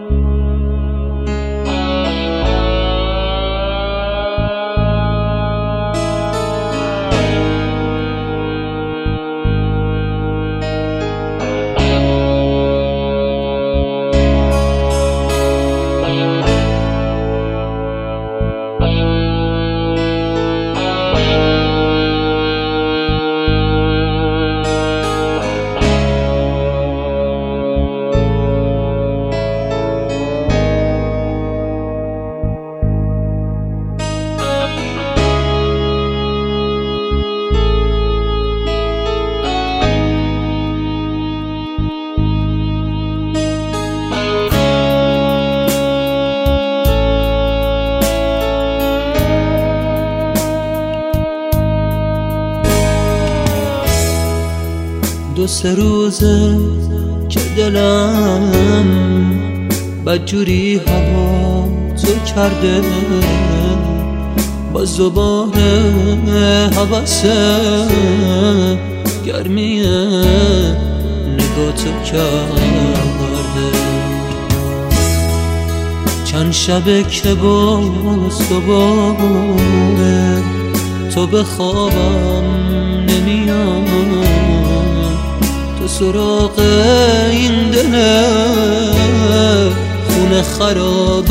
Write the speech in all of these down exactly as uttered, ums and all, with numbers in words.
دو سه روزه که دلم بدجوری هوا تو کرده، با زبان حواسه گرمی نگاه تو کرده. چند شبه که باز دوباره تو به خوابم نمیاد، تو سراغ این دل خونه خرابم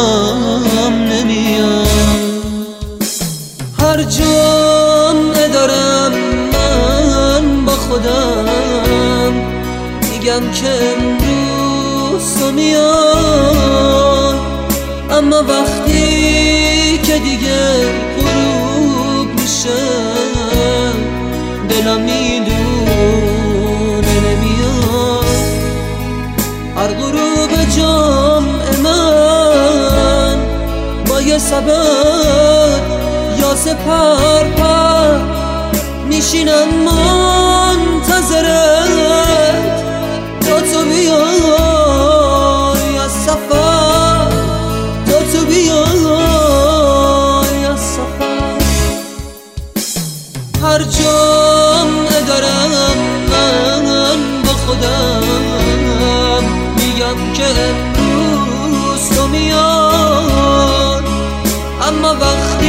نمیاد. هر جمعه دارم من با خودم میگم که امروز تو میاد، اما وقتی که دیگه غروب میشه دلم میدونه نمیاد. هر غروب جمعه من با یه سبب یا سپر پر میشینم منتظرت تا تو بیای از سفر، تا تو بیای از سفر. هر جمعه دارم من با خودم میگم که امروز تو میاد، اما وقت